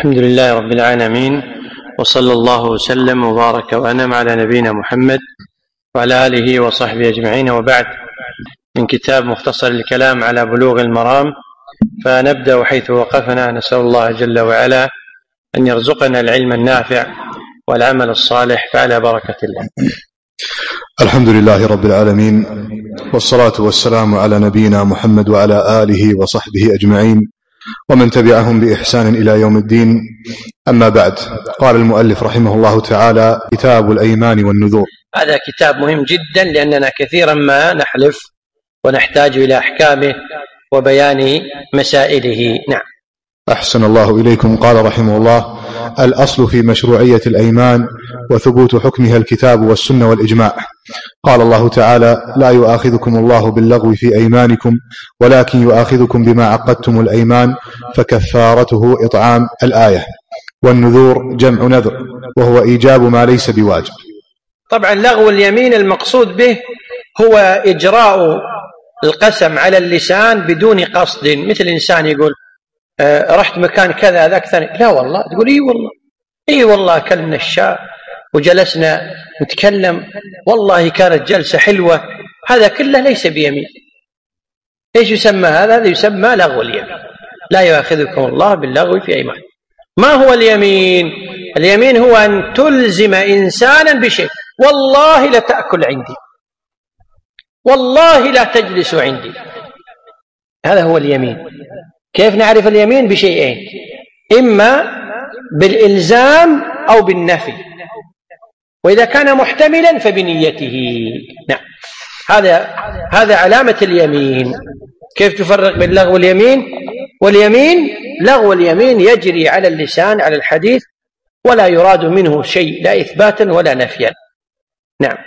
الحمد لله رب العالمين، وصلى الله وسلم وبارك وأنعم على نبينا محمد وعلى آله وصحبه أجمعين، وبعد. من كتاب مختصر الكلام على بلوغ المرام، فنبدأ حيث وقفنا. نسأل الله جل وعلا أن يرزقنا العلم النافع والعمل الصالح، فعلى بركة الله. الحمد لله رب العالمين، والصلاة والسلام على نبينا محمد وعلى آله وصحبه أجمعين، ومن تبعهم بإحسان إلى يوم الدين. أما بعد، قال المؤلف رحمه الله تعالى: كتاب الأيمان والنذور. هذا كتاب مهم جدا، لأننا كثيرا ما نحلف ونحتاج إلى أحكامه وبيان مسائله. نعم. أحسن الله إليكم. قال رحمه الله: الأصل في مشروعية الأيمان وثبوت حكمها الكتاب والسنة والإجماع. قال الله تعالى: لا يؤاخذكم الله باللغو في أيمانكم ولكن يؤاخذكم بما عقدتم الأيمان فكفارته إطعام. الآية. والنذور جمع نذر، وهو إيجاب ما ليس بواجب. طبعا لغو اليمين المقصود به هو إجراء القسم على اللسان بدون قصد، مثل إنسان يقول رحت مكان كذا، ذاك ثاني لا والله، تقول اي والله أكلنا الشاء وجلسنا نتكلم، والله كانت جلسة حلوة. هذا كله ليس بيمين. ايش يسمى هذا؟ هذا يسمى لغو اليمين. لا يؤاخذكم الله باللغو في أيمان. ما هو اليمين؟ اليمين هو أن تلزم إنسانا بشيء: والله لا تأكل عندي، والله لا تجلس عندي. هذا هو اليمين. كيف نعرف اليمين؟ بشيئين: إما بالإلزام أو بالنفي، وإذا كان محتملا فبنيته. نعم، هذا علامة اليمين. كيف تفرق بين لغو اليمين واليمين؟ لغو اليمين يجري على اللسان، على الحديث، ولا يراد منه شيء، لا إثباتا ولا نفيا. نعم.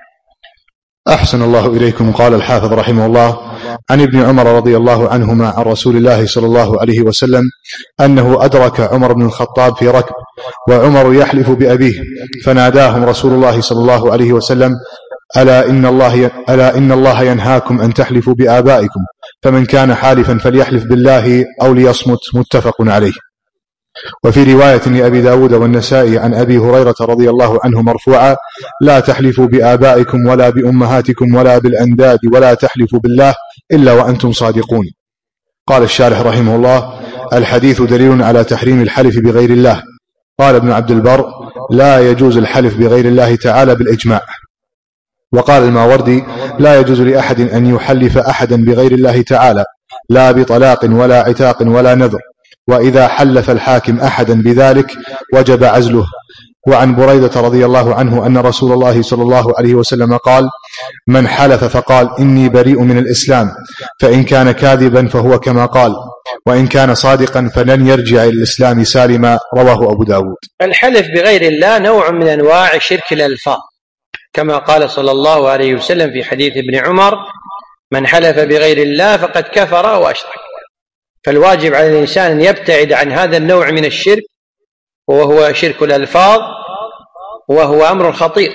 أحسن الله إليكم. قال الحافظ رحمه الله: عن ابن عمر رضي الله عنهما عن رسول الله صلى الله عليه وسلم أنه أدرك عمر بن الخطاب في ركب، وعمر يحلف بأبيه، فناداهم رسول الله صلى الله عليه وسلم: ألا إن الله ينهاكم أن تحلفوا بآبائكم، فمن كان حالفا فليحلف بالله أو ليصمت. متفق عليه. وفي رواية لأبي داود والنسائي عن أبي هريرة رضي الله عنه مرفوعا: لا تحلفوا بآبائكم ولا بأمهاتكم ولا بالأنداد ولا تحلفوا بالله إلا وأنتم صادقون. قال الشارح رحمه الله: الحديث دليل على تحريم الحلف بغير الله. قال ابن عبد البر: لا يجوز الحلف بغير الله تعالى بالإجماع. وقال الماوردي: لا يجوز لأحد أن يحلف أحدا بغير الله تعالى، لا بطلاق ولا عتاق ولا نذر، وإذا حلف الحاكم أحدا بذلك وجب عزله. وعن بريدة رضي الله عنه أن رسول الله صلى الله عليه وسلم قال: من حلف فقال إني بريء من الإسلام، فإن كان كاذبا فهو كما قال، وإن كان صادقا فلن يرجع إلى الإسلام سالما. رواه أبو داود. الحلف بغير الله نوع من أنواع شرك الألفاظ، كما قال صلى الله عليه وسلم في حديث ابن عمر: من حلف بغير الله فقد كفر وأشرك. فالواجب على الإنسان أن يبتعد عن هذا النوع من الشرك، وهو شرك الألفاظ، وهو أمر خطير.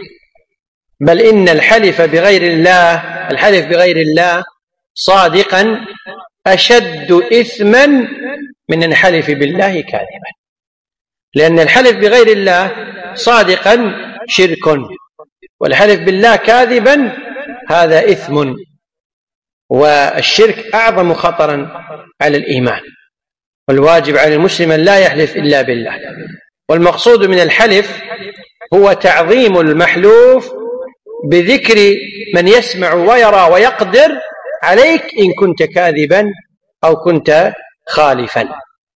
بل إن الحلف بغير الله صادقا أشد إثما من الحلف بالله كاذبا، لأن الحلف بغير الله صادقا شرك، والحلف بالله كاذبا هذا إثم، والشرك أعظم خطرا على الإيمان. والواجب على المسلم أن لا يحلف إلا بالله. والمقصود من الحلف هو تعظيم المحلوف بذكر من يسمع ويرى ويقدر عليك إن كنت كاذبا أو كنت خالفا.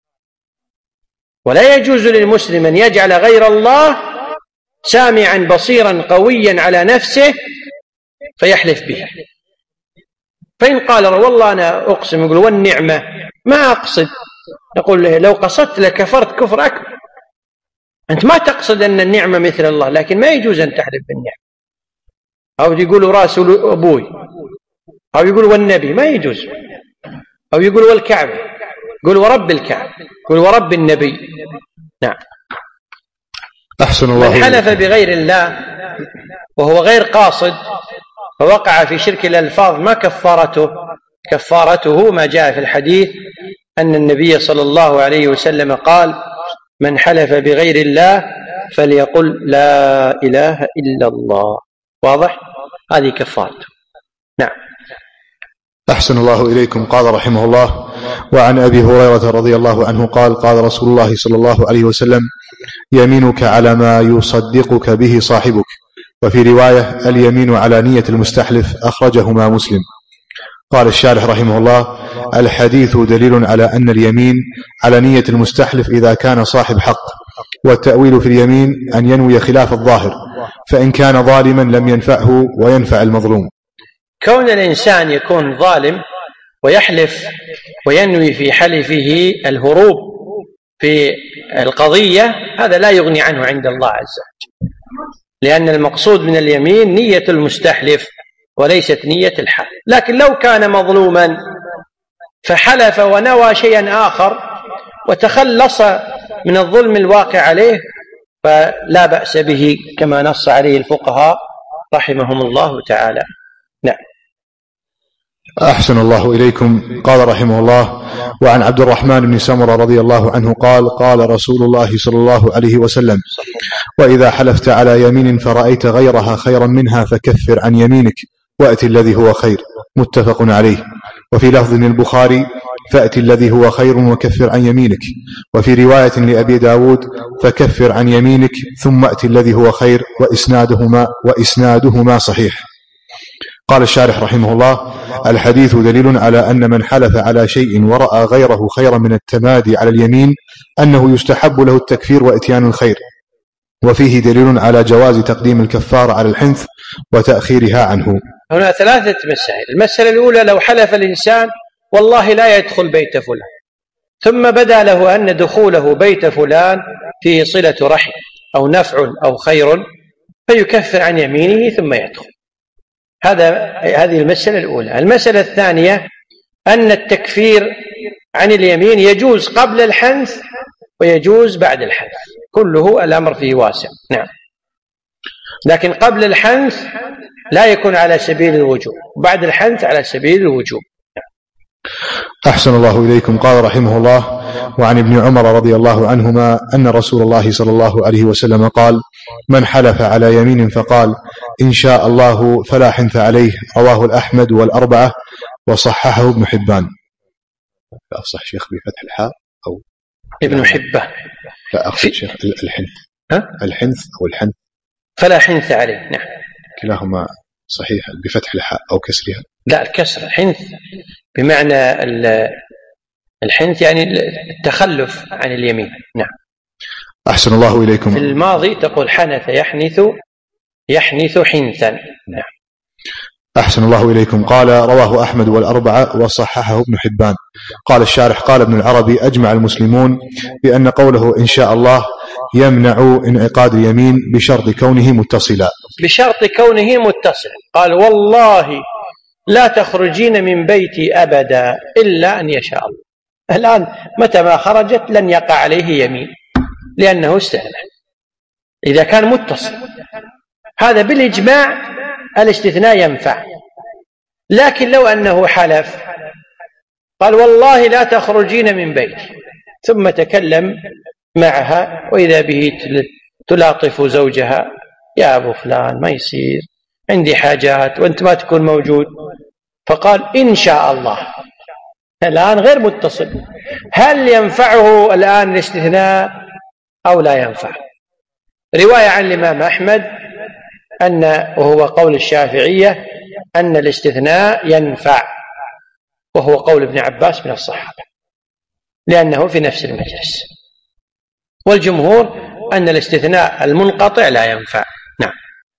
ولا يجوز للمسلم أن يجعل غير الله سامعا بصيرا قويا على نفسه فيحلف به. فإن قال والله أنا أقسم، يقول والنعمة ما أقصد، نقول له لو قصدت لكفرت كفر أكبر. أنت ما تقصد أن النعمة مثل الله، لكن ما يجوز أن تحلف بالنعمة. أو يقول رأس أبوي، أو يقول والنبي، ما يجوز. أو يقول والكعبة، يقول ورب الكعبة، يقول ورب النبي. نعم. أحسن الله. من حلف بغير الله وهو غير قاصد فوقع في شرك الألفاظ، ما كفارته ما جاء في الحديث أن النبي صلى الله عليه وسلم قال: من حلف بغير الله فليقل لا إله إلا الله. واضح؟ هذه كفارته. نعم. أحسن الله إليكم. قال رحمه الله: وعن أبي هريرة رضي الله عنه قال: قال رسول الله صلى الله عليه وسلم: يمينك على ما يصدقك به صاحبك. وفي رواية: اليمين على نية المستحلف. أخرجهما مسلم. قال الشارح رحمه الله: الحديث دليل على أن اليمين على نية المستحلف إذا كان صاحب حق، والتأويل في اليمين أن ينوي خلاف الظاهر، فإن كان ظالما لم ينفعه وينفع المظلوم. كون الإنسان يكون ظالم ويحلف وينوي في حلفه الهروب في القضية، هذا لا يغني عنه عند الله عز وجل، لأن المقصود من اليمين نية المستحلف وليست نية الحالف. لكن لو كان مظلوما فحلف ونوى شيئا آخر وتخلص من الظلم الواقع عليه فلا بأس به، كما نص عليه الفقهاء رحمهم الله تعالى. نعم. أحسن الله إليكم. قال رحمه الله: وعن عبد الرحمن بن سمرة رضي الله عنه قال: قال رسول الله صلى الله عليه وسلم: وإذا حلفت على يمين فرأيت غيرها خيرا منها فكفر عن يمينك وأتي الذي هو خير. متفق عليه. وفي لفظ البخاري: فأتي الذي هو خير وكفر عن يمينك. وفي رواية لأبي داود: فكفر عن يمينك ثم أتي الذي هو خير، وإسنادهما صحيح. قال الشارح رحمه الله: الحديث دليل على أن من حلف على شيء ورأى غيره خيرا من التمادي على اليمين أنه يستحب له التكفير وإتيان الخير. وفيه دليل على جواز تقديم الكفارة على الحنث وتأخيرها عنه. هنا ثلاثة مسائل. المسألة الأولى: لو حلف الإنسان والله لا يدخل بيت فلان، ثم بدا له أن دخوله بيت فلان فيه صلة رحم أو نفع أو خير، فيكفر عن يمينه ثم يدخل. هذه المسألة الأولى. المسألة الثانية: أن التكفير عن اليمين يجوز قبل الحنث ويجوز بعد الحنث، كله الأمر فيه واسع. نعم. لكن قبل الحنث لا يكون على سبيل الوجوب، وبعد الحنث على سبيل الوجوب. أحسن الله إليكم. قال رحمه الله: وعن ابن عمر رضي الله عنهما أن رسول الله صلى الله عليه وسلم قال: من حلف على يمين فقال إن شاء الله فلا حنث عليه. رواه الأحمد والأربعة وصححه ابن حبان. لا أصح شيخ بفتح الحاء أو ابن حبان؟ لا أقصد شيخ الحنث. الحنث أو الحنث فلا حنث عليه. نعم، كلاهما صحيح بفتح الحاء أو كسرها. لا، الكسر. حنث بمعنى الحنث يعني التخلف عن اليمين. نعم. أحسن الله إليكم. في الماضي تقول حنث يحنث حنثا. نعم. أحسن الله إليكم. قال: رواه أحمد والأربعة وصححه ابن حبان. قال الشارح: قال ابن العربي: أجمع المسلمون بأن قوله إن شاء الله يمنع انعقاد اليمين بشرط كونه متصلا. بشرط كونه متصلا. قال: والله لا تخرجين من بيتي أبدا إلا أن يشاء الله. الآن متى ما خرجت لن يقع عليه يمين لأنه استثنى إذا كان متصل. هذا بالإجماع الاستثناء ينفع. لكن لو أنه حلف قال والله لا تخرجين من بيتي، ثم تكلم معها وإذا به تلاطف زوجها: يا أبو فلان ما يصير، عندي حاجات وأنت ما تكون موجود، فقال إن شاء الله، الآن غير متصل. هل ينفعه الآن الاستثناء أو لا ينفع؟ رواية عن الإمام أحمد وهو قول الشافعية أن الاستثناء ينفع، وهو قول ابن عباس من الصحابة لأنه في نفس المجلس. والجمهور أن الاستثناء المنقطع لا ينفع. نعم.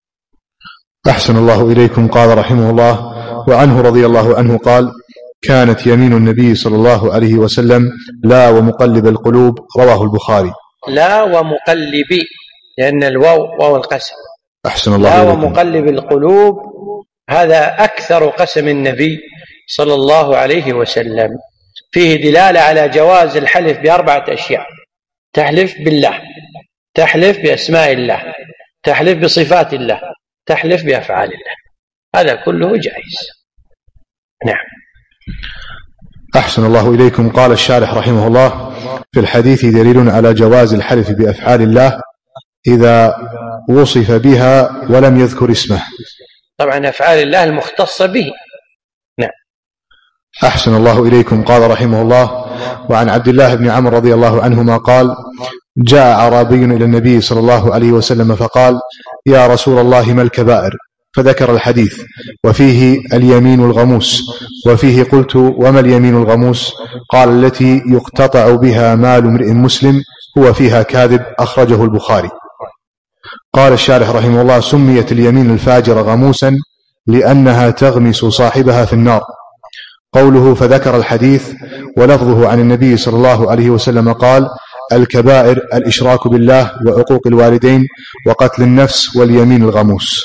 أحسن الله إليكم. قال رحمه الله: وعنه رضي الله عنه قال: كانت يمين النبي صلى الله عليه وسلم لا ومقلب القلوب. رواه البخاري. لا ومقلب، لأن الواو القسم. أحسن الله لا إليكم. ومقلب القلوب هذا أكثر قسم النبي صلى الله عليه وسلم، فيه دلالة على جواز الحلف بأربعة أشياء: تحلف بالله، تحلف بأسماء الله، تحلف بصفات الله، تحلف بأفعال الله. هذا كله جائز. نعم. أحسن الله إليكم. قال الشارح رحمه الله: في الحديث دليل على جواز الحلف بأفعال الله إذا وصف بها ولم يذكر اسمه. طبعا أفعال الله المختصة به. نعم. أحسن الله إليكم. قال رحمه الله: وعن عبد الله بن عمرو رضي الله عنهما قال: جاء أعرابي إلى النبي صلى الله عليه وسلم فقال: يا رسول الله ما الكبائر؟ فذكر الحديث وفيه اليمين الغموس. وفيه قلت: وما اليمين الغموس؟ قال: التي يقتطع بها مال امرئ مسلم هو فيها كاذب، أخرجه البخاري. قال الشارح رحمه الله: سميت اليمين الفاجر غموسا لأنها تغمس صاحبها في النار. قوله فذكر الحديث ولفظه عن النبي صلى الله عليه وسلم قال: الكبائر الإشراك بالله وعقوق الوالدين وقتل النفس واليمين الغموس.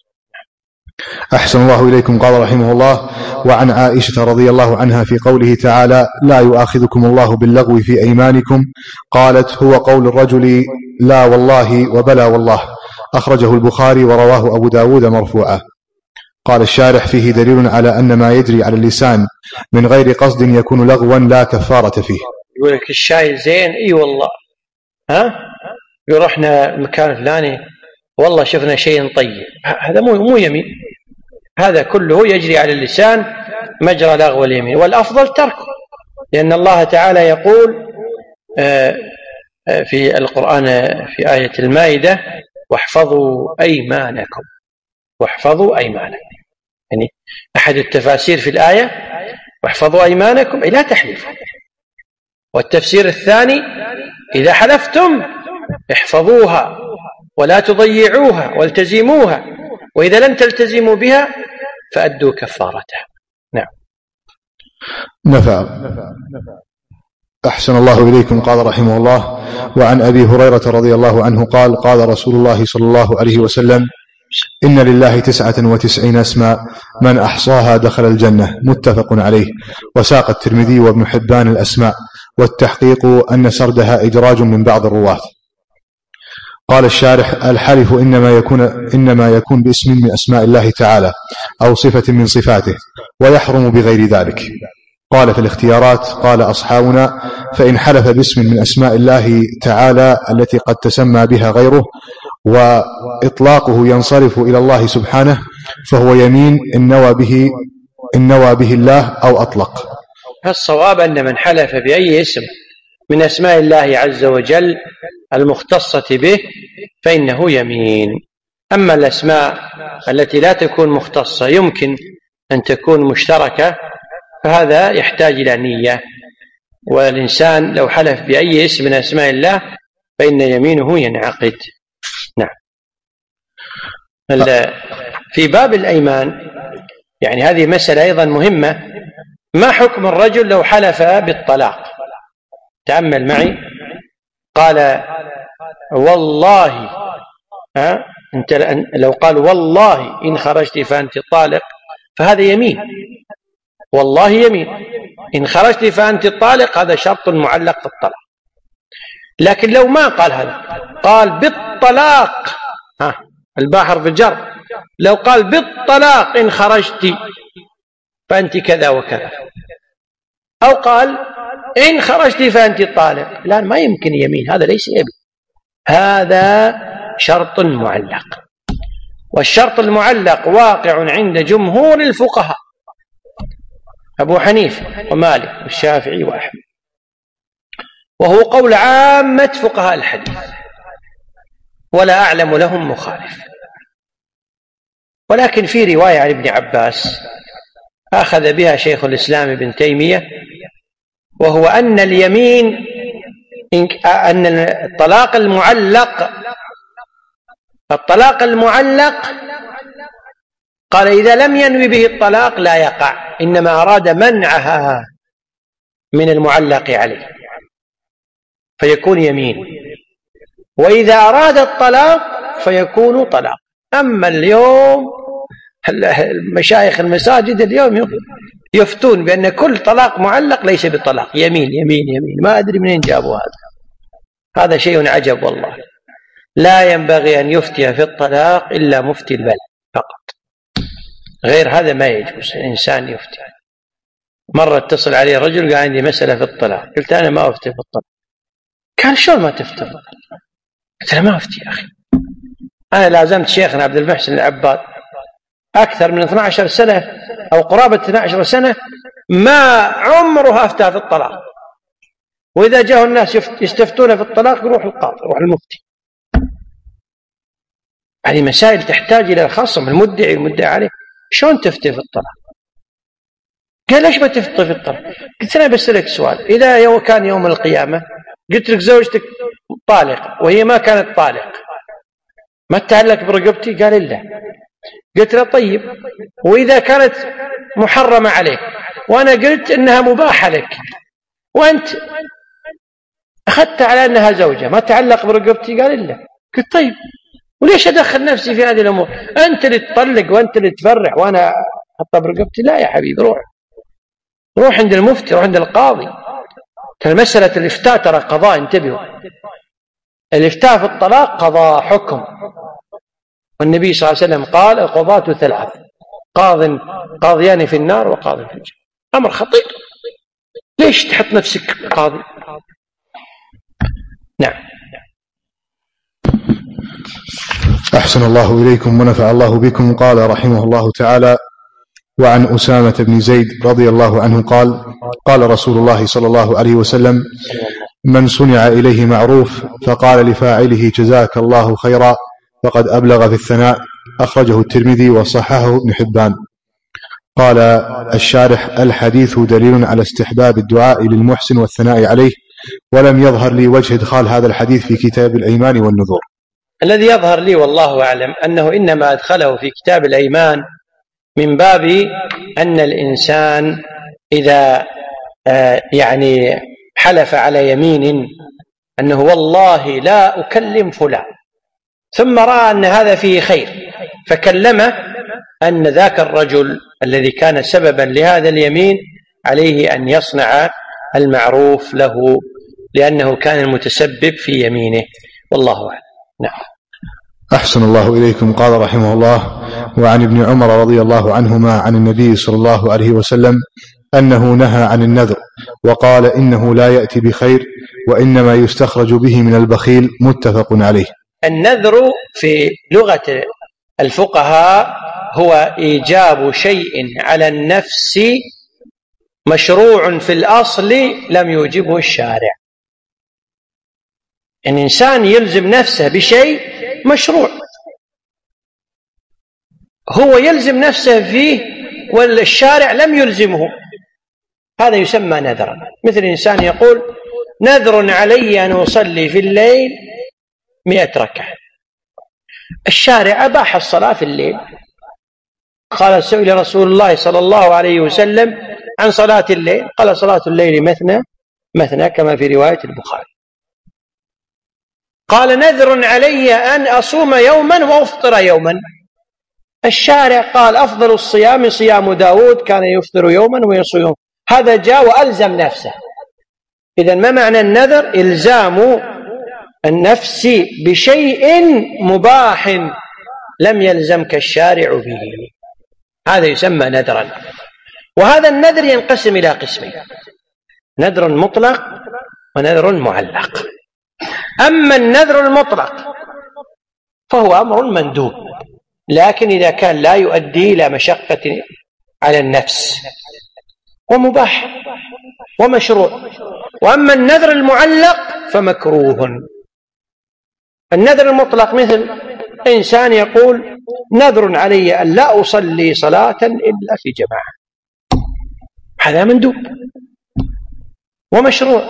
أحسن الله إليكم. قال رحمه الله: وعن عائشة رضي الله عنها في قوله تعالى: لا يؤاخذكم الله باللغو في أيمانكم، قالت: هو قول الرجل لا والله وبلا والله، أخرجه البخاري ورواه أبو داود مرفوعا. قال الشارح: فيه دليل على أن ما يجري على اللسان من غير قصد يكون لغوا لا كفارة فيه. يقول لك الشاي زين، اي والله، رحنا المكان الفلاني والله شفنا شيء طيب، هذا مو يمين، هذا كله يجري على اللسان مجرى لغو اليمين، والأفضل تركه، لأن الله تعالى يقول في القرآن في آية المائدة: واحفظوا أيمانكم. واحفظوا أيمانكم، يعني أحد التفاسير في الآية واحفظوا أيمانكم أي لا تحلفوا، والتفسير الثاني: إذا حلفتم احفظوها ولا تضيعوها والتزموها، وإذا لم تلتزموا بها فأدوا كفارتها. نعم. نفع. أحسن الله إليكم. قال رحمه الله: وعن أبي هريرة رضي الله عنه قال: قال رسول الله صلى الله عليه وسلم: إن لله 99 اسما من أحصاها دخل الجنة، متفق عليه. وساق الترمذي وابن حبان الأسماء، والتحقيق أن سردها إدراج من بعض الرواة. قال الشارح: الحلف إنما يكون باسم من أسماء الله تعالى أو صفة من صفاته، ويحرم بغير ذلك. قال في الاختيارات: قال أصحابنا: فإن حلف باسم من أسماء الله تعالى التي قد تسمى بها غيره وإطلاقه ينصرف إلى الله سبحانه فهو يمين إن نوى به الله أو أطلق. الصواب أن من حلف بأي اسم من أسماء الله عز وجل المختصة به فإنه يمين. أما الأسماء التي لا تكون مختصة يمكن أن تكون مشتركة فهذا يحتاج إلى نية، والإنسان لو حلف بأي اسم من أسماء الله فإن يمينه ينعقد. نعم. في باب الأيمان يعني هذه مسألة أيضا مهمة: ما حكم الرجل لو حلف بالطلاق؟ تأمل معي. قال والله، أنت لو قال والله إن خرجت فأنت طالق فهذا يمين، والله يمين، إن خرجت فأنت طالق هذا شرط معلق في الطلاق. لكن لو ما قال هذا، قال بالطلاق، الباء حرف الجر، لو قال بالطلاق إن خرجت فأنت كذا وكذا، أو قال إن خرجت فأنت طالق، لا ما يمكن يمين، هذا ليس يمين، هذا شرط معلق. والشرط المعلق واقع عند جمهور الفقهاء، أبو حنيفة ومالك والشافعي وأحمد، وهو قول عامة فقهاء الحديث، ولا أعلم لهم مخالف. ولكن في رواية عن ابن عباس أخذ بها شيخ الإسلام ابن تيمية، وهو أن اليمين أن الطلاق المعلق قال إذا لم ينوي به الطلاق لا يقع، إنما أراد منعها من المعلق عليه فيكون يمين، وإذا أراد الطلاق فيكون طلاق. أما اليوم مشايخ المساجد اليوم يفتون بأن كل طلاق معلق ليس بطلاق، يمين يمين يمين، ما أدري منين جابوا هذا شيء عجب والله. لا ينبغي أن يفتي في الطلاق إلا مفتي البلد فقط، غير هذا ما يجوز الإنسان يفتي. مرة اتصل علي رجل قال عندي مسألة في الطلاق، قلت أنا ما أفتي في الطلاق. قال شلون ما تفتي؟ قلت له ما أفتي يا أخي، أنا لازمت شيخنا عبد المحسن العباد أكثر من 12 سنة أو قرابة 12 سنة ما عمره أفتى في الطلاق، وإذا جاءوا الناس يستفتون في الطلاق يروح القاضي يروح المفتي. هذه مسائل تحتاج إلى الخصم المدعي والمدعي عليه. شلون تفتي في الطلاق؟ قال ليش ما تفتي في الطلاق؟ قلت أنا بسألك سؤال، إذا كان يوم القيامة قلت لك زوجتك طالق وهي ما كانت طالق، ما تتعلق برقبتي؟ قال إلا. قلت له طيب، وإذا كانت محرمة عليك وأنا قلت إنها مباحة لك وأنت أخذت على أنها زوجة، ما تعلق برقبتي؟ قال إلا. قلت طيب وليش أدخل نفسي في هذه الأمور؟ أنت اللي تطلق وأنت اللي تفرح وأنا أحطها برقبتي؟ لا يا حبيبي، روح عند المفتي، روح عند القاضي. مسألة الإفتاء ترى قضاء، انتبهوا، الإفتاء في الطلاق قضاء حكم، والنبي صلى الله عليه وسلم قال القضاة 3، قاضيان في النار وقاض في الجنة. أمر خطير، ليش تحط نفسك قاضي؟ نعم. أحسن الله إليكم ونفع الله بكم. قال رحمه الله تعالى: وعن أسامة بن زيد رضي الله عنه قال: قال رسول الله صلى الله عليه وسلم: من صنع إليه معروف فقال لفاعله جزاك الله خيرا فقد أبلغ في الثناء. أخرجه الترمذي وصححه ابن حبان. قال الشارح: الحديث دليل على استحباب الدعاء للمحسن والثناء عليه، ولم يظهر لي وجه إدخال هذا الحديث في كتاب الأيمان والنذور. الذي يظهر لي والله أعلم أنه إنما أدخله في كتاب الأيمان من باب أن الإنسان إذا يعني حلف على يمين أنه والله لا أكلم فلان، ثم رأى أن هذا فيه خير فكلمه، أن ذاك الرجل الذي كان سببا لهذا اليمين عليه أن يصنع المعروف له لأنه كان المتسبب في يمينه، والله أعلم. نعم. أحسن الله إليكم. قال رحمه الله: وعن ابن عمر رضي الله عنهما عن النبي صلى الله عليه وسلم أنه نهى عن النذر وقال إنه لا يأتي بخير وإنما يستخرج به من البخيل. متفق عليه. النذر في لغة الفقهاء هو إيجاب شيء على النفس مشروع في الأصل لم يوجبه الشارع. إن إنسان يلزم نفسه بشيء مشروع هو يلزم نفسه فيه والشارع لم يلزمه، هذا يسمى نذرا. مثل إنسان يقول نذر علي أن أصلي في الليل 100 ركعة، الشارع أباح الصلاة في الليل. قال سئل رسول الله صلى الله عليه وسلم عن صلاة الليل، قال صلاة الليل مثنى مثنى كما في رواية البخاري. قال نذر علي أن أصوم يوما وأفطر يوما، الشارع قال أفضل الصيام صيام داود كان يفطر يوما ويصوم يوما، هذا جاء وألزم نفسه. إذن ما معنى النذر؟ إلزام النفس بشيء مباح لم يلزمك الشارع به، هذا يسمى نذرا. وهذا النذر ينقسم إلى قسمين: نذر مطلق ونذر معلق. أما النذر المطلق فهو أمر مندوب، لكن إذا كان لا يؤدي إلى مشقة على النفس ومباح ومشروع. وأما النذر المعلق فمكروه. النذر المطلق مثل إنسان يقول نذر علي أن لا أصلي صلاة إلا في جماعة، هذا مندوب ومشروع.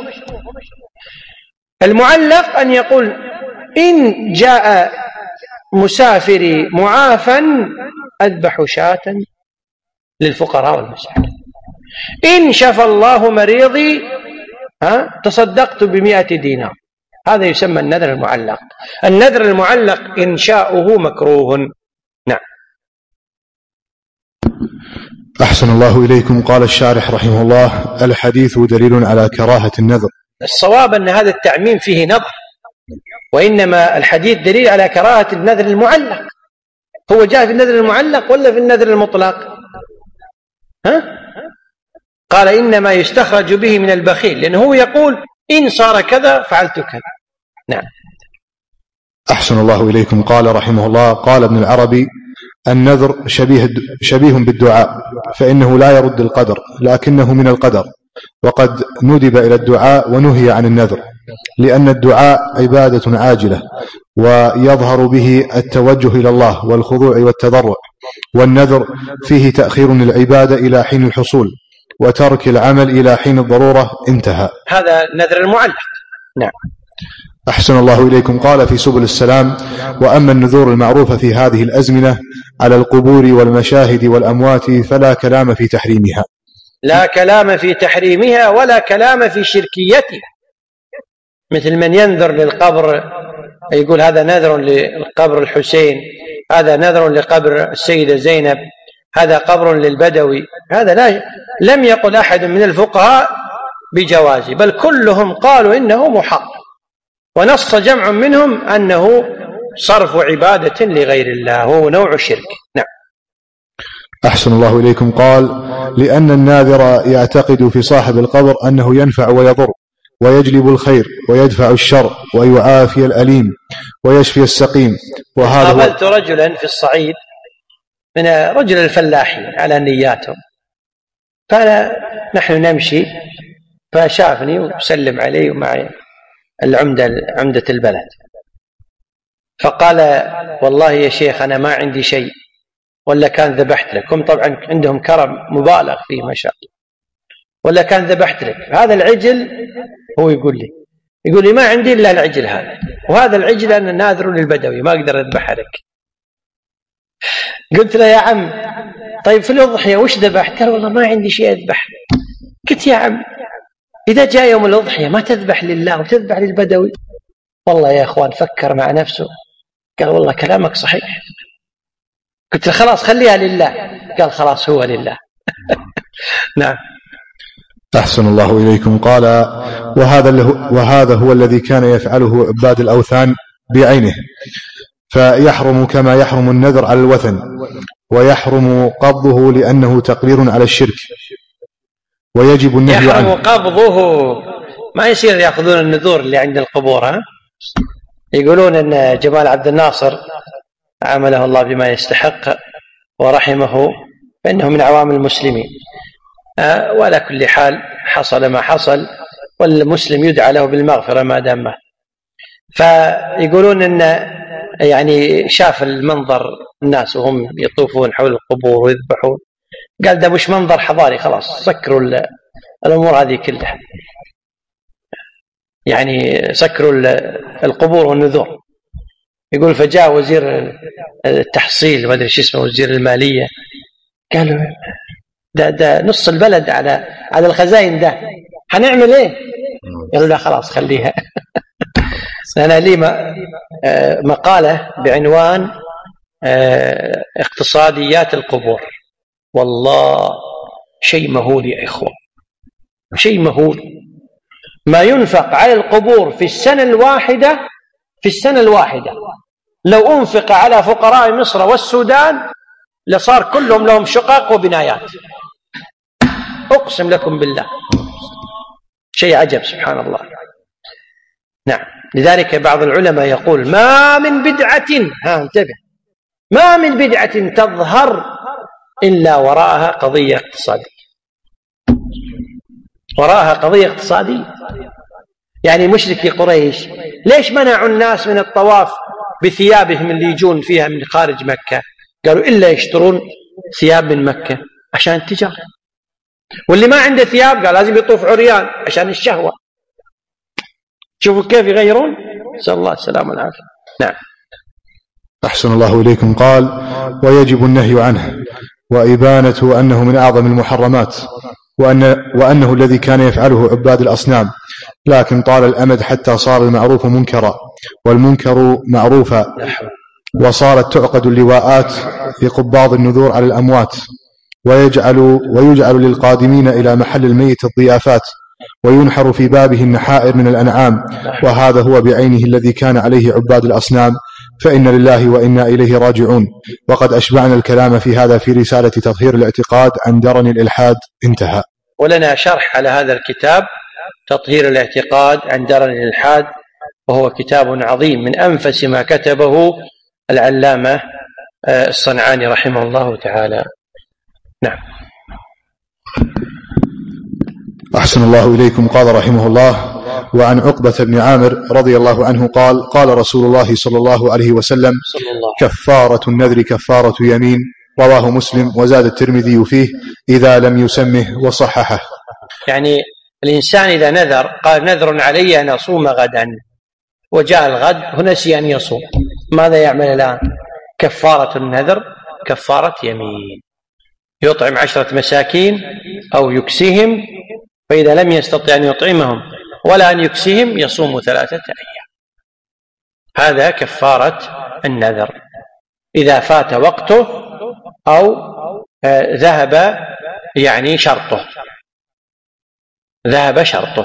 المعلق أن يقول إن جاء مسافري معافا أذبح شاة للفقراء والمساكين، إن شفى الله مريضي تصدقت ب100 دينار، هذا يسمى النذر المعلق. النذر المعلق إنشاؤه مكروه. نعم. أحسن الله إليكم. قال الشارح رحمه الله: الحديث دليل على كراهة النذر. الصواب أن هذا التعميم فيه نظر، وإنما الحديث دليل على كراهة النذر المعلق. هو جاء في النذر المعلق ولا في النذر المطلق؟ قال إنما يستخرج به من البخيل، لأنه هو يقول إن صار كذا فعلت كذا. نعم. أحسن الله إليكم. قال رحمه الله: قال ابن العربي: النذر شبيه بالدعاء، فإنه لا يرد القدر لكنه من القدر، وقد ندب إلى الدعاء ونهي عن النذر، لأن الدعاء عبادة عاجلة ويظهر به التوجه إلى الله والخضوع والتضرع، والنذر فيه تأخير العبادة إلى حين الحصول وترك العمل إلى حين الضرورة. انتهى. هذا نذر المعلق. نعم. أحسن الله إليكم. قال في سبل السلام: وأما النذور المعروفة في هذه الأزمنة على القبور والمشاهد والأموات فلا كلام في تحريمها. لا كلام في تحريمها ولا كلام في شركيتها، مثل من ينذر للقبر يقول هذا نذر للقبر الحسين، هذا نذر لقبر السيدة زينب، هذا قبر للبدوي. هذا لم يقل أحد من الفقهاء بجوازه، بل كلهم قالوا إنه محرم، ونص جمع منهم أنه صرف عبادة لغير الله، هو نوع شرك. نعم. أحسن الله إليكم. قال: لأن الناذر يعتقد في صاحب القبر أنه ينفع ويضر ويجلب الخير ويدفع الشر ويعافي الأليم ويشفي السقيم. وهذا قابلت رجلا في الصعيد من رجل الفلاحين على نياتهم، فنحن نمشي فشافني وسلم علي ومعي عمدة البلد، فقال: والله يا شيخ أنا ما عندي شيء، ولا كان ذبحت لكم. طبعا عندهم كرم مبالغ فيه ما شاء الله. ولا كان ذبحت لك هذا العجل. هو يقول لي ما عندي إلا العجل هذا، وهذا العجل أنا ناذر للبدوي ما أقدر أذبحه لك. قلت له: يا عم طيب في الأضحية وش ذبحت؟ قال: والله ما عندي شيء أذبح. قلت: يا عم إذا جاء يوم الأضحية ما تذبح لله وتذبح للبدوي؟ والله يا أخوان فكر مع نفسه، قال: والله كلامك صحيح. قلت له: خلاص خليها لله. قال: خلاص هو لله. نعم. أحسن الله إليكم. قال: وهذا هو الذي كان يفعله عباد الأوثان بعينه، فيحرم كما يحرم النذر على الوثن، ويحرم قبضه لأنه تقرير على الشرك، ويجب النهي عنه. يحرم قبضه، ما يصير يأخذون النذور اللي عند القبور. يقولون أن جمال عبد الناصر عامله الله بما يستحق ورحمه، فإنه من عوام المسلمين، ولا كل حال حصل ما حصل، والمسلم يدعى له بالمغفرة ما دام مات. فيقولون أن يعني شاف المنظر الناس وهم يطوفون حول القبور ويذبحون، قال ده مش منظر حضاري، خلاص سكروا الأمور هذه كلها، يعني سكروا القبور والنذور. يقول فجاء وزير التحصيل ما أدري شو اسمه، وزير المالية، قالوا ده نص البلد على الخزائن، ده هنعمل ايه؟ قالوا لا خلاص خليها. أنا لي مقالة بعنوان اقتصاديات القبور، والله شيء مهول يا إخوة، شيء مهول ما ينفق على القبور في السنة الواحدة لو أنفق على فقراء مصر والسودان لصار كلهم لهم شقق وبنايات، أقسم لكم بالله، شيء عجب سبحان الله. نعم. لذلك بعض العلماء يقول ما من بدعة، انتبه، ما من بدعة تظهر إلا وراءها قضية اقتصادية، وراءها قضية اقتصادية. يعني مشركي قريش ليش منعوا الناس من الطواف بثيابهم اللي يجون فيها من خارج مكة؟ قالوا إلا يشترون ثياب من مكة عشان التجارة، واللي ما عنده ثياب قال لازم يطوف عريان عشان الشهوة. شوفوا كيف يغيرون، نسأل الله السلامة والعافية. نعم. أحسن الله إليكم. قال ويجب النهي عنه، وإبانة أنه من أعظم المحرمات، وأنه الذي كان يفعله عباد الأصنام، لكن طال الأمد حتى صار المعروف منكرا والمنكر معروفا، وصارت تعقد اللواءات لقباض النذور على الأموات، ويجعل للقادمين إلى محل الميت الضيافات، وينحر في بابه النحائر من الأنعام، وهذا هو بعينه الذي كان عليه عباد الأصنام، فإن لله وإنا إليه راجعون. وقد أشبعنا الكلام في هذا في رسالة تطهير الاعتقاد عن درن الإلحاد. انتهى. ولنا شرح على هذا الكتاب تطهير الاعتقاد عن درن الإلحاد، وهو كتاب عظيم من أنفس ما كتبه العلامة الصنعاني رحمه الله تعالى. نعم. أحسن الله إليكم. قال رحمه الله: وعن عقبة بن عامر رضي الله عنه قال: قال رسول الله صلى الله عليه وسلم: كفارة النذر كفارة يمين. رواه مسلم، وزاد الترمذي فيه: إذا لم يسمه، وصححه. يعني الإنسان إذا نذر قال: نذر علي أن أصوم غدا، وجاء الغد ونسي أن يصوم، ماذا يعمل الآن؟ كفارة النذر كفارة يمين، يطعم 10 مساكين أو يكسهم، فإذا لم يستطع أن يطعمهم ولا أن يكسهم يصوم 3 أيام. هذا كفارة النذر إذا فات وقته أو ذهب يعني شرطه، ذهب شرطه.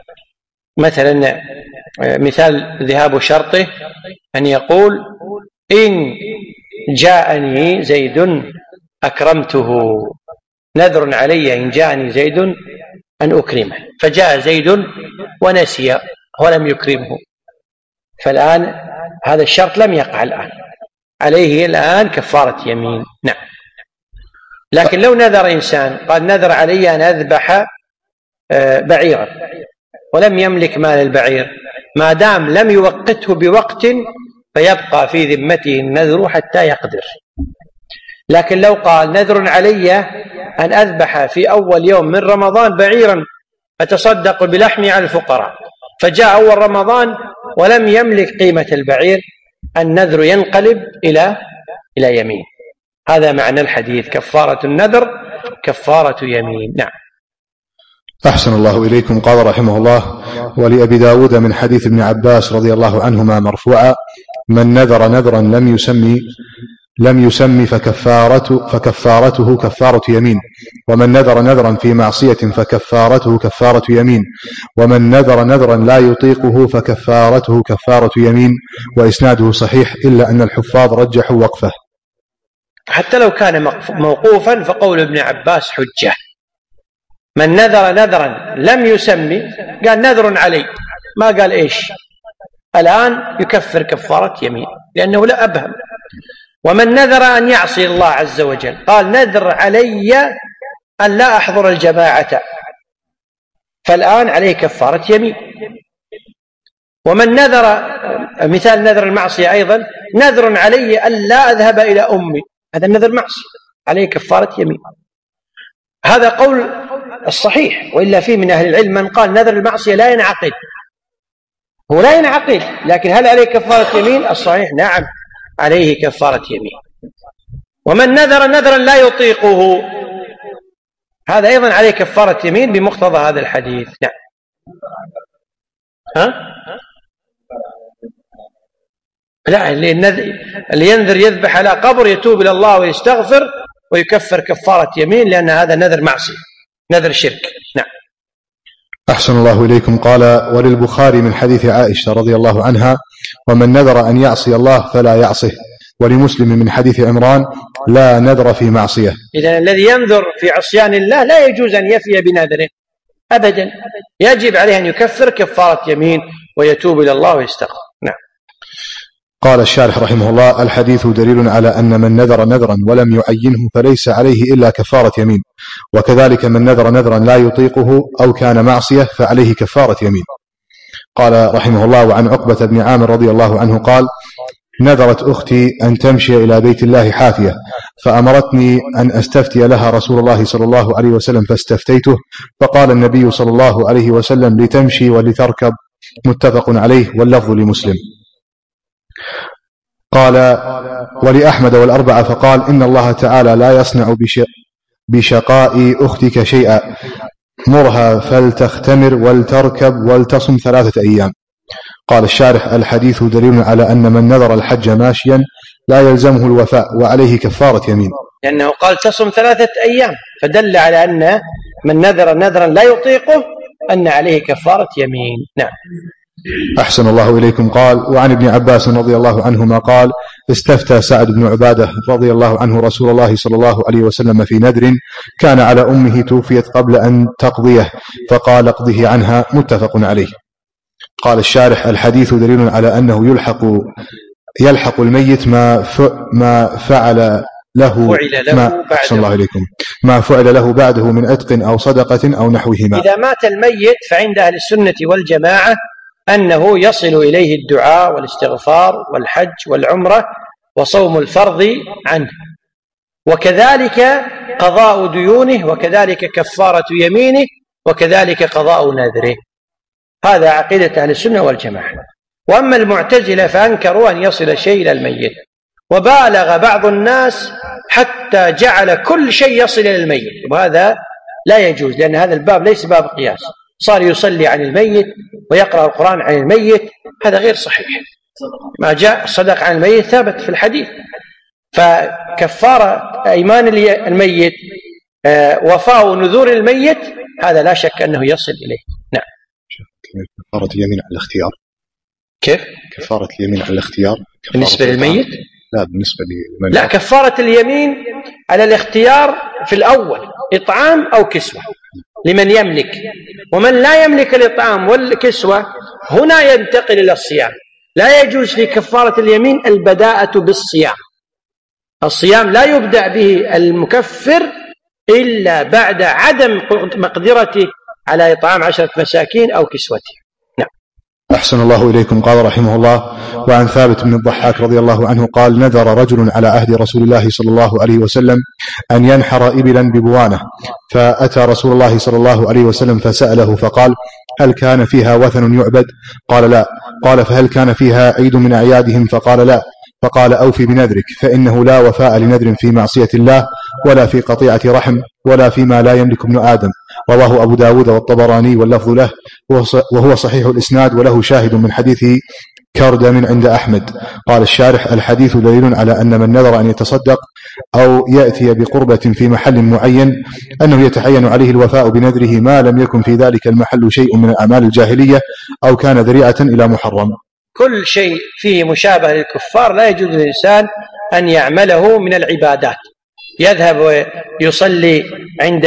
مثلا مثال ذهاب شرطه أن يقول: إن جاءني زيد أكرمته، نذر علي إن جاءني زيد أن أكرمه، فجاء زيد ونسي ولم يكرمه، فالآن هذا الشرط لم يقع الآن، عليه الآن كفارة يمين. نعم. لكن لو نذر إنسان قال: نذر علي أن أذبح بعيرا، ولم يملك مال البعير، ما دام لم يوقته بوقت فيبقى في ذمته النذر حتى يقدر. لكن لو قال: نذر علي أن أذبح في أول يوم من رمضان بعيرا أتصدق بلحمه على الفقراء، فجاء أول رمضان ولم يملك قيمة البعير، النذر ينقلب إلى يمين. هذا معنى الحديث: كفارة النذر كفارة يمين. نعم. أحسن الله إليكم. قال رحمه الله: ولأبي داود من حديث ابن عباس رضي الله عنهما مرفوعا: من نذر نذرا لم يسمي فكفارته كفارة يمين، ومن نذر نذرا في معصية فكفارته كفارة يمين، ومن نذر نذرا لا يطيقه فكفارته كفارة يمين. وإسناده صحيح، إلا أن الحفاظ رجحوا وقفه. حتى لو كان موقوفا فقول ابن عباس حجة. من نذر نذرا لم يسمي، قال: نذر علي، ما قال إيش، الآن يكفر كفارة يمين لأنه لا أبهم. ومن نذر أن يعصي الله عز وجل، قال: نذر علي أن لا أحضر الجماعة، فالآن عليه كفارة يمين. ومن نذر، مثال نذر المعصية أيضا: نذر علي أن لا أذهب إلى أمي، هذا النذر معصية، عليه كفارة يمين. هذا قول الصحيح، وإلا فيه من أهل العلم من قال نذر المعصية لا ينعقد، هو لا ينعقد، لكن هل عليه كفارة يمين؟ الصحيح نعم، عليه كفارة يمين. ومن نذر نذرا لا يطيقه، هذا أيضا عليه كفارة يمين بمقتضى هذا الحديث. نعم. لا، اللي ينذر يذبح على قبر يتوب إلى الله ويستغفر ويكفر كفارة يمين، لأن هذا نذر معصية، نذر شرك. نعم. أحسن الله إليكم. قال: وللبخاري من حديث عائشة رضي الله عنها: ومن نذر أن يعصي الله فلا يعصه. ولمسلم من حديث عمران: لا نذر في معصية. إذن الذي ينذر في عصيان الله لا يجوز أن يفي بنذره أبدا، يجب عليه أن يكفر كفارة يمين ويتوب إلى الله ويستغفر. نعم. قال الشارح رحمه الله: الحديث دليل على أن من نذر نذرا ولم يعينه فليس عليه إلا كفارة يمين، وكذلك من نذر نذرا لا يطيقه أو كان معصية فعليه كفارة يمين. قال رحمه الله: وعن عقبة بن عامر رضي الله عنه قال: نذرت أختي أن تمشي إلى بيت الله حافية، فأمرتني أن أستفتي لها رسول الله صلى الله عليه وسلم، فاستفتيته، فقال النبي صلى الله عليه وسلم: لتمشي ولتركب. متفق عليه، واللفظ لمسلم. قال: ولأحمد والأربعة، فقال: إن الله تعالى لا يصنع بشقاء أختك شيئا، مرها فلتختمر ولتركب ولتصم 3 أيام. قال الشارح: الحديث دليل على أن من نذر الحج ماشيا لا يلزمه الوفاء وعليه كفارة يمين، لأنه قال تصم 3 أيام، فدل على أن من نذر نذرا لا يطيقه أن عليه كفارة يمين. نعم. أحسن الله إليكم. قال: وعن ابن عباس رضي الله عنهما قال: استفتى سعد بن عبادة رضي الله عنه رسول الله صلى الله عليه وسلم في نذر كان على أمه توفيت قبل أن تقضيه، فقال: اقضه عنها. متفق عليه. قال الشارح: الحديث دليل على أنه يلحق الميت ما فعل له ما فعل له بعده من عتق أو صدقة أو نحوهما. إذا مات الميت فعند أهل السنة والجماعة أنه يصل إليه الدعاء والاستغفار والحج والعمرة وصوم الفرض عنه، وكذلك قضاء ديونه، وكذلك كفارة يمينه، وكذلك قضاء نذره. هذا عقيدة أهل السنة والجماعة. وأما المعتزلة فأنكروا أن يصل شيء إلى الميت، وبالغ بعض الناس حتى جعل كل شيء يصل إلى الميت، وهذا لا يجوز، لأن هذا الباب ليس باب قياس. صار يصلي عن الميت ويقرأ القرآن عن الميت، هذا غير صحيح. ما جاء الصدق عن الميت ثابت في الحديث. فكفارة أيمان الميت، وفاء نذور الميت، هذا لا شك أنه يصل إليه. نعم. كفارة اليمين على الاختيار كيف؟ كفارة اليمين على الاختيار بالنسبة للميت؟ لا، بالنسبة لمن لا، كفارة اليمين على الاختيار في الأول إطعام أو كسوة لمن يملك، ومن لا يملك الإطعام والكسوة هنا ينتقل إلى الصيام. لا يجوز في كفارة اليمين البداءة بالصيام. الصيام لا يبدأ به المكفر إلا بعد عدم مقدرته على إطعام 10 مساكين أو كسوته. نعم. أحسن الله إليكم. قال رحمه الله: وعن ثابت بن الضحاك رضي الله عنه قال: نذر رجل على عهد رسول الله صلى الله عليه وسلم أن ينحر إبلا ببوانة، فأتى رسول الله صلى الله عليه وسلم فسأله فقال: هل كان فيها وثن يعبد؟ قال: لا. قال: فهل كان فيها عيد من أعيادهم؟ فقال: لا. فقال: أوفي بنذرك، فإنه لا وفاء لنذر في معصية الله، ولا في قطيعة رحم، ولا فيما لا يملك ابن آدم. رواه أبو داود والطبراني واللفظ له، وهو صحيح الإسناد، وله شاهد من حديث كردم عند أحمد. قال الشارح: الحديث دليل على أن من نذر أن يتصدق أو يأتي بقربة في محل معين أنه يتعين عليه الوفاء بنذره ما لم يكن في ذلك المحل شيء من الأعمال الجاهلية أو كان ذريعة إلى محرم. كل شيء فيه مشابه للكفار لا يجوز للإنسان أن يعمله من العبادات. يذهب ويصلي عند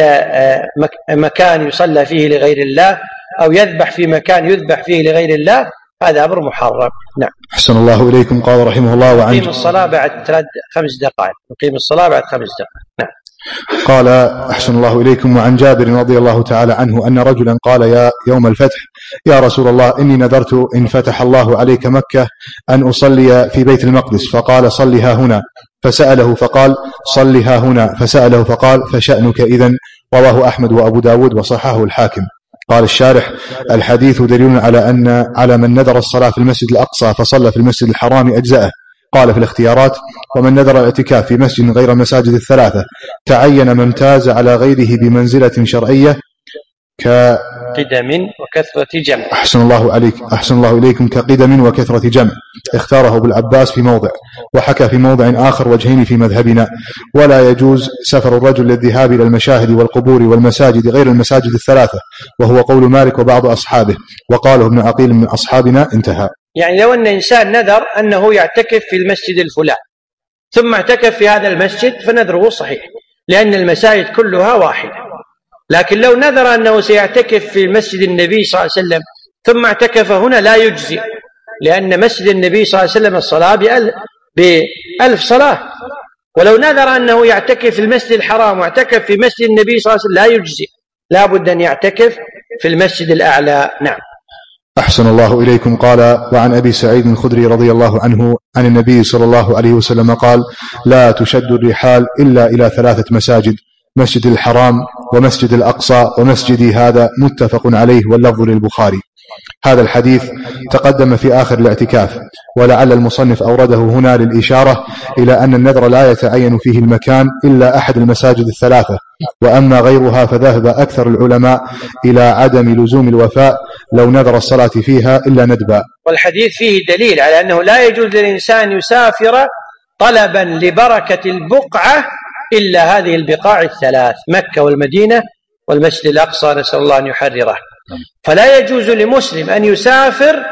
مكان يصلى فيه لغير الله، أو يذبح في مكان يذبح فيه لغير الله، هذا أمر محرم. نعم. أحسن الله إليكم. قال رحمه الله: وعن نقيم الصلاة بعد 5 دقائق. نقيم الصلاة بعد 5 دقائق. نعم. قال: أحسن الله إليكم. وعن جابر رضي الله تعالى عنه أن رجلا قال يوم الفتح: يا رسول الله، إني نذرت إن فتح الله عليك مكة أن أصلي في بيت المقدس، فقال: صلها هنا. فسأله فقال: صلها هنا. فسأله فقال: فشأنك إذن. رواه أحمد وأبو داود وصححه الحاكم. قال الشارح: الحديث دليل على من نذر الصلاة في المسجد الأقصى فصلى في المسجد الحرام أجزأه. قال في الاختيارات: ومن نذر الاعتكاف في مسجد غير المساجد الثلاثة تعين ما امتاز على غيره بمنزلة شرعية كقدم وكثرة جمع. أحسن الله إليكم. كقدم وكثرة جمع. اختاره ابن عباس في موضع، وحكى في موضع آخر وجهين في مذهبنا. ولا يجوز سفر الرجل للذهاب إلى المشاهد والقبور والمساجد غير المساجد الثلاثة، وهو قول مالك وبعض أصحابه، وقاله ابن عقيل من أصحابنا. انتهى. يعني لو أن إنسان نذر أنه يعتكف في المسجد الفلاني ثم اعتكف في هذا المسجد فنذره صحيح، لأن المساجد كلها واحدة. لكن لو نذر أنه سيعتكف في مسجد النبي صلى الله عليه وسلم ثم اعتكف هنا لا يجزي، لأن مسجد النبي صلى الله عليه وسلم الصلاة ب1000 صلاة. ولو نذر أنه يعتكف في المسجد الحرام واعتكف في مسجد النبي صلى الله عليه وسلم لا يجزي، لا بد أن يعتكف في المسجد الأعلى. نعم. أحسن الله إليكم. قال: وعن أبي سعيد الخدري رضي الله عنه عن النبي صلى الله عليه وسلم قال: لا تشد الرحال إلا إلى 3 مساجد: مسجد الحرام، ومسجد الأقصى، ومسجدي هذا. متفق عليه، واللفظ للبخاري. هذا الحديث تقدم في آخر الاعتكاف، ولعل المصنف أورده هنا للإشارة إلى أن النذر لا يتعين فيه المكان إلا أحد المساجد الثلاثة، وأما غيرها فذهب أكثر العلماء إلى عدم لزوم الوفاء لو نذر الصلاة فيها إلا ندبا. والحديث فيه دليل على أنه لا يجوز للإنسان يسافر طلبا لبركة البقعة إلا هذه البقاع الثلاث: مكة والمدينة والمسجد الأقصى، نسأل الله أن يحرره. فلا يجوز لمسلم أن يسافر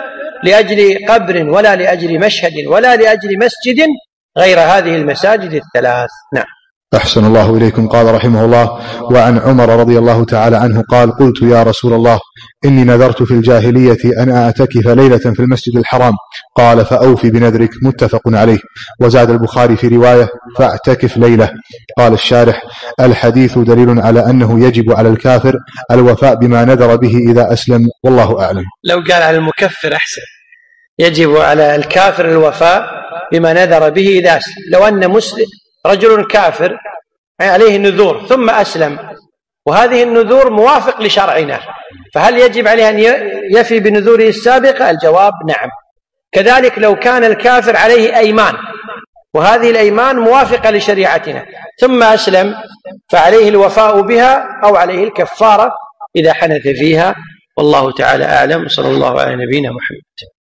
لأجل قبر ولا لأجل مشهد ولا لأجل مسجد غير هذه المساجد الثلاث. نعم. أحسن الله إليكم. قال رحمه الله: وعن عمر رضي الله تعالى عنه قال: قلت يا رسول الله إني نذرت في الجاهلية أن أعتكف ليلة في المسجد الحرام، قال: فأوفي بنذرك. متفق عليه. وزاد البخاري في رواية: فاعتكف ليلة. قال الشارح: الحديث دليل على أنه يجب على الكافر الوفاء بما نذر به إذا أسلم، والله أعلم. لو قال على المكفر أحسن، يجب على الكافر الوفاء بما نذر به إذا أسلم. لو أن مسلم رجل كافر عليه نذور ثم أسلم وهذه النذور موافق لشرعنا، فهل يجب عليه أن يفي بنذوره السابقة؟ الجواب نعم. كذلك لو كان الكافر عليه أيمان وهذه الأيمان موافقة لشريعتنا ثم أسلم فعليه الوفاء بها أو عليه الكفارة إذا حنث فيها، والله تعالى أعلم. صلى الله على نبينا محمد.